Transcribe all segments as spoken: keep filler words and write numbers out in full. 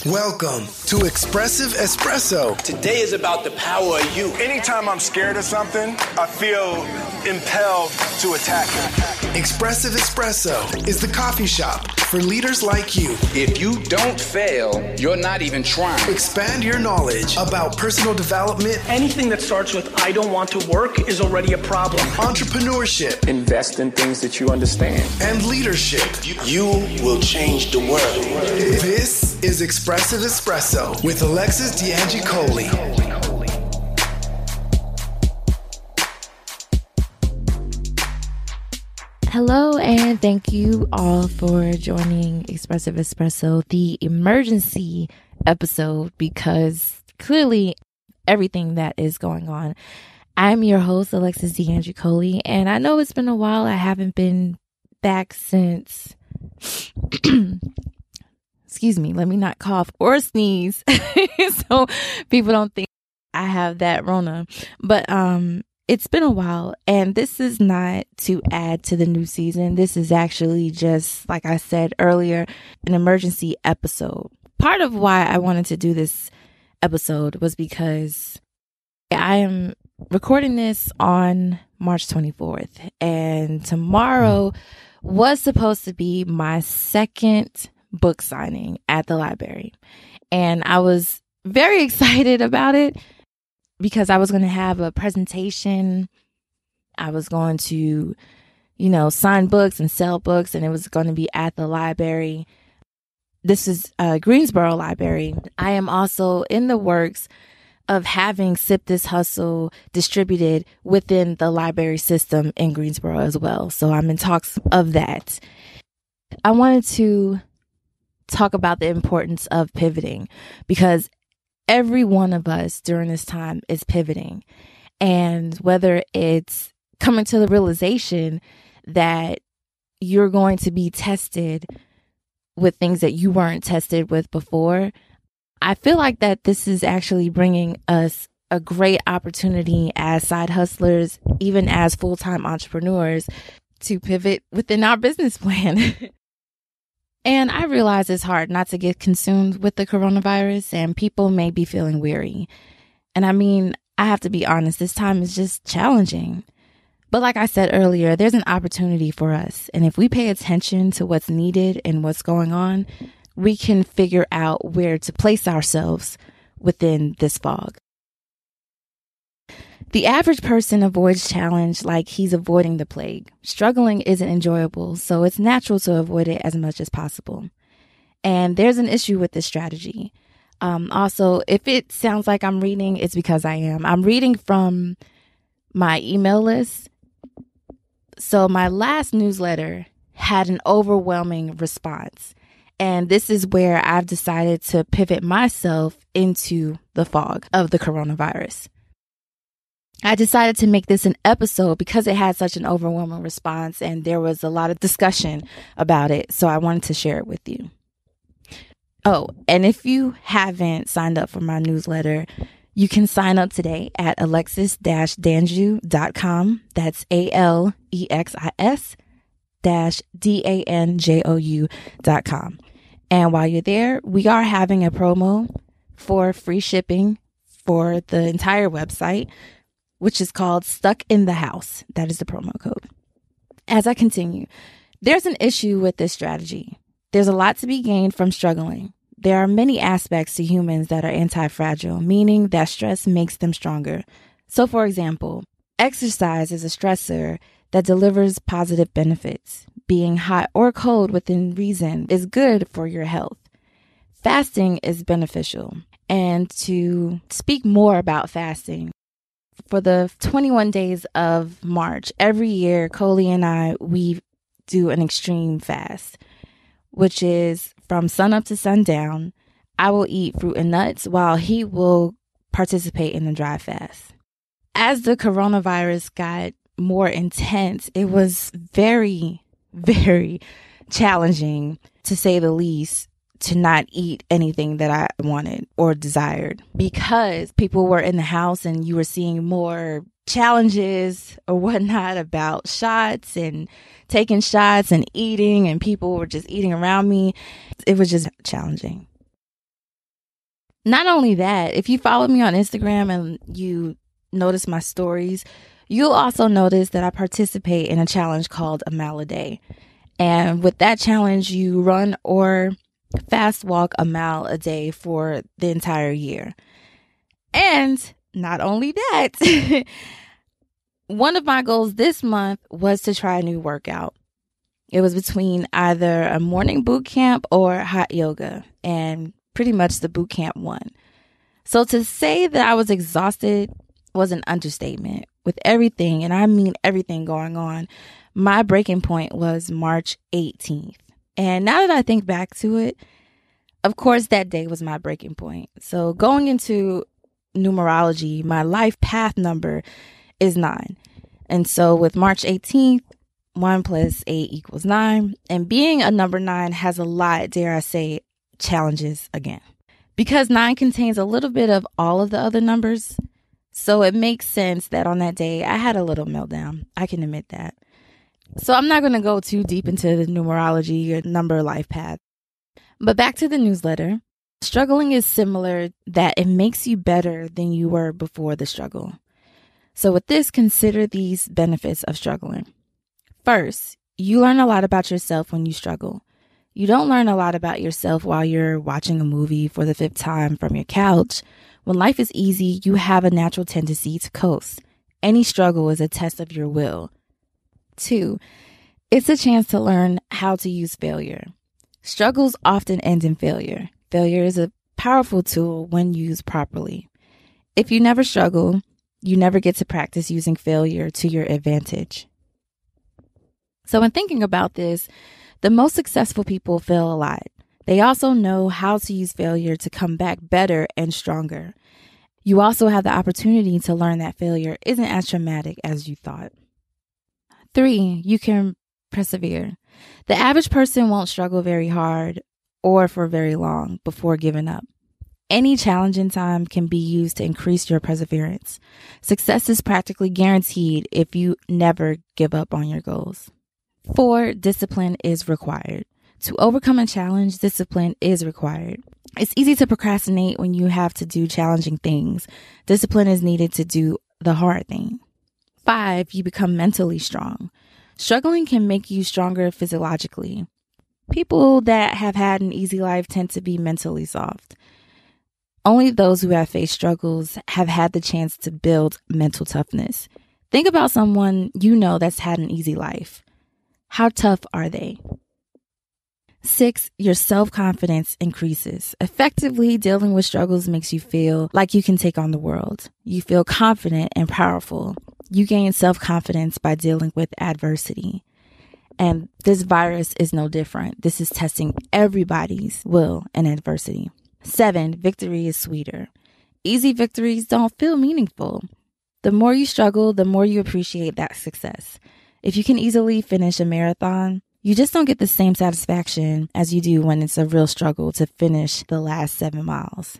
Welcome to Expressive Espresso. Today is about the power of you. Anytime I'm scared of something, I feel impelled to attack it. Expressive Espresso is the coffee shop for leaders like you. If you don't fail, you're not even trying. Expand your knowledge about personal development. Anything that starts with I don't want to work is already a problem. Entrepreneurship. Invest in things that you understand. And leadership. You will change the world. This is Expressive Espresso with Alexis D'Angicoli. Hello, and thank you all for joining Expressive Espresso, the emergency episode, because clearly everything that is going on. I'm your host, Alexis D'Angicoli, and I know it's been a while. I haven't been back since... Excuse me, let me not cough or sneeze so people don't think I have that Rona. But um, it's been a while, and this is not to add to the new season. This is actually just, like I said earlier, an emergency episode. Part of why I wanted to do this episode was because I am recording this on March twenty-fourth, and tomorrow was supposed to be my second book signing at the library. And I was very excited about it because I was going to have a presentation. I was going to, you know, sign books and sell books, and it was going to be at the library. This is uh, Greensboro Library. I am also in the works of having Sip This Hustle distributed within the library system in Greensboro as well. So I'm in talks of that. I wanted to talk about the importance of pivoting, because every one of us during this time is pivoting. And whether it's coming to the realization that you're going to be tested with things that you weren't tested with before, I feel like that this is actually bringing us a great opportunity as side hustlers, even as full-time entrepreneurs, to pivot within our business plan. And I realize it's hard not to get consumed with the coronavirus, and people may be feeling weary. And I mean, I have to be honest, this time is just challenging. But like I said earlier, there's an opportunity for us. And if we pay attention to what's needed and what's going on, we can figure out where to place ourselves within this fog. The average person avoids challenge like he's avoiding the plague. Struggling isn't enjoyable, so it's natural to avoid it as much as possible. And there's an issue with this strategy. Um, also, if it sounds like I'm reading, it's because I am. I'm reading from my email list. So my last newsletter had an overwhelming response. And this is where I've decided to pivot myself into the fog of the coronavirus. I decided to make this an episode because it had such an overwhelming response and there was a lot of discussion about it. So I wanted to share it with you. Oh, and if you haven't signed up for my newsletter, you can sign up today at alexis dash danjou dot com. That's A L E X I S dash D A N J O U dot com. And while you're there, we are having a promo for free shipping for the entire website, which is called Stuck in the House. That is the promo code. As I continue, there's an issue with this strategy. There's a lot to be gained from struggling. There are many aspects to humans that are anti-fragile, meaning that stress makes them stronger. So, for example, exercise is a stressor that delivers positive benefits. Being hot or cold within reason is good for your health. Fasting is beneficial. And to speak more about fasting, for the twenty-one days of March, every year, Coley and I, we do an extreme fast, which is from sunup to sundown. I will eat fruit and nuts while he will participate in the dry fast. As the coronavirus got more intense, it was very, very challenging, to say the least, to not eat anything that I wanted or desired, because people were in the house and you were seeing more challenges or whatnot about shots and taking shots and eating, and people were just eating around me. It was just challenging. Not only that, if you follow me on Instagram and you notice my stories, you'll also notice that I participate in a challenge called a mile a day. And with that challenge, you run or fast walk a mile a day for the entire year. And not only that, one of my goals this month was to try a new workout. It was between either a morning boot camp or hot yoga, and pretty much the boot camp won. So to say that I was exhausted was an understatement. With everything, and I mean everything going on, my breaking point was March eighteenth. And now that I think back to it, of course, that day was my breaking point. So going into numerology, my life path number is nine. And so with March eighteenth, one plus eight equals nine. And being a number nine has a lot, dare I say, challenges again. Because nine contains a little bit of all of the other numbers, so it makes sense that on that day, I had a little meltdown. I can admit that. So I'm not going to go too deep into the numerology or number life path. But back to the newsletter. Struggling is similar that it makes you better than you were before the struggle. So with this, consider these benefits of struggling. First, you learn a lot about yourself when you struggle. You don't learn a lot about yourself while you're watching a movie for the fifth time from your couch. When life is easy, you have a natural tendency to coast. Any struggle is a test of your will. Two, it's a chance to learn how to use failure. Struggles often end in failure. Failure is a powerful tool when used properly. If you never struggle, you never get to practice using failure to your advantage. So in thinking about this, the most successful people fail a lot. They also know how to use failure to come back better and stronger. You also have the opportunity to learn that failure isn't as traumatic as you thought. Three, you can persevere. The average person won't struggle very hard or for very long before giving up. Any challenge in time can be used to increase your perseverance. Success is practically guaranteed if you never give up on your goals. Four, discipline is required. To overcome a challenge, discipline is required. It's easy to procrastinate when you have to do challenging things. Discipline is needed to do the hard thing. Five, you become mentally strong. Struggling can make you stronger physiologically. People that have had an easy life tend to be mentally soft. Only those who have faced struggles have had the chance to build mental toughness. Think about someone you know that's had an easy life. How tough are they? Six, your self-confidence increases. Effectively dealing with struggles makes you feel like you can take on the world. You feel confident and powerful. You gain self-confidence by dealing with adversity. And this virus is no different. This is testing everybody's will in adversity. Seven, victory is sweeter. Easy victories don't feel meaningful. The more you struggle, the more you appreciate that success. If you can easily finish a marathon, you just don't get the same satisfaction as you do when it's a real struggle to finish the last seven miles.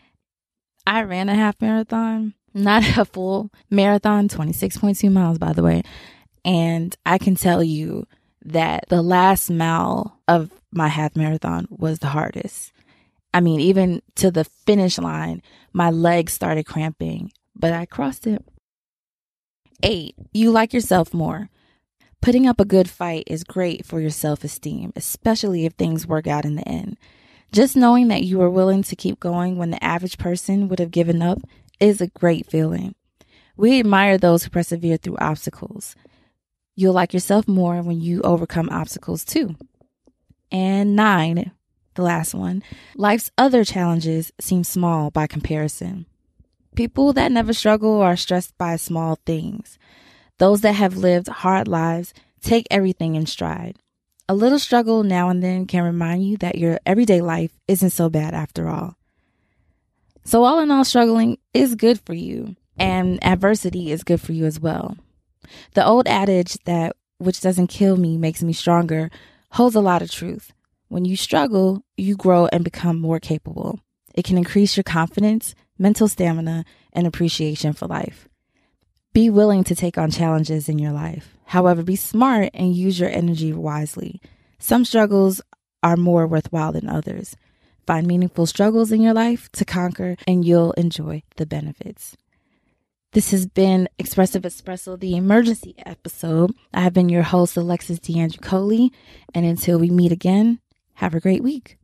I ran a half marathon, not a full marathon, twenty-six point two miles, by the way. And I can tell you that the last mile of my half marathon was the hardest. I mean, even to the finish line, my legs started cramping, but I crossed it. Eight, you like yourself more. Putting up a good fight is great for your self-esteem, especially if things work out in the end. Just knowing that you are willing to keep going when the average person would have given up is a great feeling. We admire those who persevere through obstacles. You'll like yourself more when you overcome obstacles too. And nine, the last one, life's other challenges seem small by comparison. People that never struggle are stressed by small things. Those that have lived hard lives take everything in stride. A little struggle now and then can remind you that your everyday life isn't so bad after all. So all in all, struggling is good for you, and adversity is good for you as well. The old adage that which doesn't kill me makes me stronger holds a lot of truth. When you struggle, you grow and become more capable. It can increase your confidence, mental stamina, and appreciation for life. Be willing to take on challenges in your life. However, be smart and use your energy wisely. Some struggles are more worthwhile than others. Find meaningful struggles in your life to conquer, and you'll enjoy the benefits. This has been Expressive Espresso, the emergency episode. I have been your host, Alexis DeAndre Coley, and until we meet again, have a great week.